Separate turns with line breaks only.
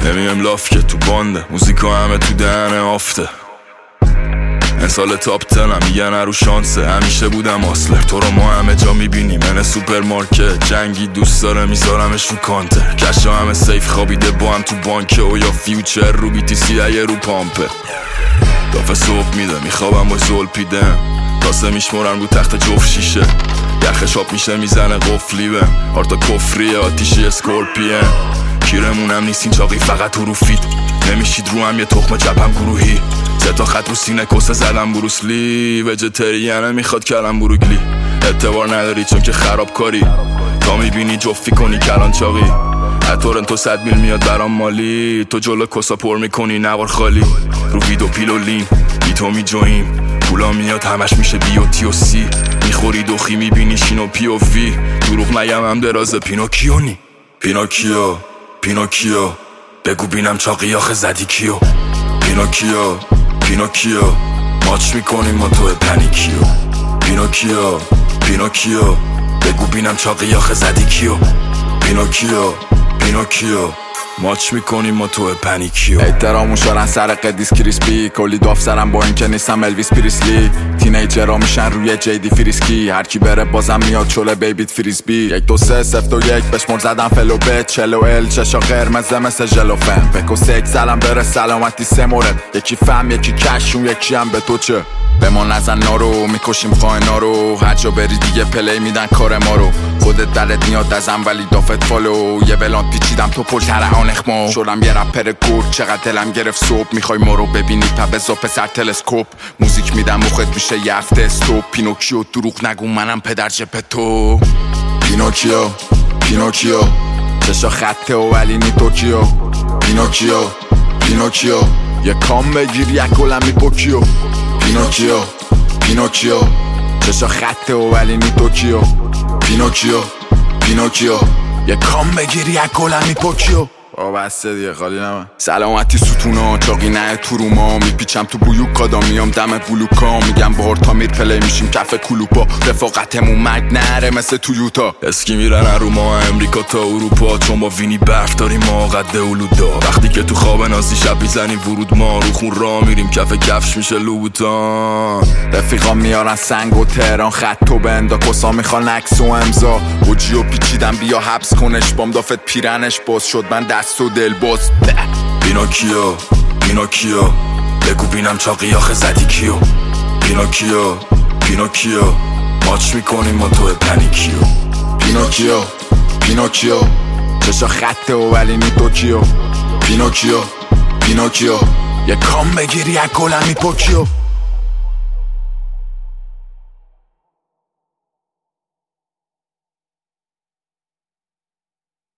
نمیم لاف که تو بانده موزیکا همه تو دهنه آفته این سال تاپ تنم میگن رو شانسه همیشه بودم آسلر تو رو ما همه جا میبینیم من سوپرمارکت جنگی دوست داره میذارمش رو کانتر کشا همه سیف خوابیده با هم تو بانکه و یا فیوچر رو BTC اگه رو پامپه دافه صبح میده میخوابم با زول پیدم تاسه میشمرن رو تخت جفت شیشه یخش آب میشه میزنه قفلی به هارتا کفریه آتیشی اسکورپیه کیرمونم نیستین چاقی فقط تو رو فید نمیشید رو هم یه تخم جبم گروهی تا خط رو سینه کسه زدم بروسلی وجتریانه میخواد کلم بروگلی اعتبار نداری چون که خرابکاری تا میبینی جفی کنی کلان چاقی تورنتو 100 میل میاد برام مالی تو جلو کسا پر میکنی نوار خالی رو ویدو پیلولین بی تو می جویم پولا میاد همش میشه بیوتی و سی میخوری دوخی میبینی شینو پی و وی دروغ نگم هم دراز پینوکیونی پینوکیو پینوکیو بگو بینم چاقی آخه زدی کیو پینوکیو پینوکیو ماچ میکنیم ما تو پنیکیو پینوکیو پینوکیو بگو بینم چاقی آخه زدی کیو پینوکیو پینوکیو ماچ میکنیم ما تو پنیکیو
احترامو شارن سر قدیس کریسپی کلی داف سرم با این که نیستم الویس پریسلی تینیجرها میشن روی جیدی فریسکی هرکی بره بازم میاد چوله بیبیت فریسبی 1 2 3 0 2 1 بشمر زدم فلو به چلو ال چشا قرمز مثل ژلوفن بکو سک سلام بره سلامتی 3 مورد یکی فهم یکی کشون یکی هم به تو چه به ما نزن نارو میکشیم خائنا رو هر جا بری دیگه پلی میدن کار ما رو خودت دلت میاد ازم ولی دافت فالو یه بلان پیچیدم تو پشت هر آنخمو شدم یه رپر گرد چقدر دلم گرفت صبح میخوای ما رو ببینی پبزا پسر تلسکوپ موزیک میدم مخت میشه یه هفته استوب پینوکیو دروغ نگو منم پدر جپتو پینوکیو پینوکیو چشا خطه و ولی نی توکیو پینوکیو پینوکیو یه کام بگیر یک گلم میپوکیو پینوکیو پینوکیو چشا خطه و ولی نی توکیو پینوکیو پینوکیو یه کام بگیر یک گلم میپوکیو بسته دیگه خالی نمه سلامتی ستونا چاقی نه تو رو ما میپیچم تو بلوکادا میام دم بلوکا میگم بار تا میر پلی میشیم کف کلوپا رفاقتمون مرگ نره مثل تویوتا
اسکی میرن رو ما امریکا تا اروپا چون با وینی برف داریم ما قد اولودا وقتی که تو خواب نازی شب میزنیم ورود ما رو خون را میریم کف کفش میشه لوبوتان
رفیقا میارن سنگ و تهران خط و بندا کسا میخوان عکس و امضا وجیو پیچیدم بیا حبس کنش بام دافت پیرنش باز شد من دست و دل باز
پینوکیو پینوکیو بگو بینم چاقی آخه زدی کیو پینوکیو پینوکیو ماچ میکنیم ما تو پنیکیو
پینوکیو پینوکیو چشا خطه و ولی نی توکیو پینوکیو پینوکیو یه کام بگیری یک گلم میپوکیو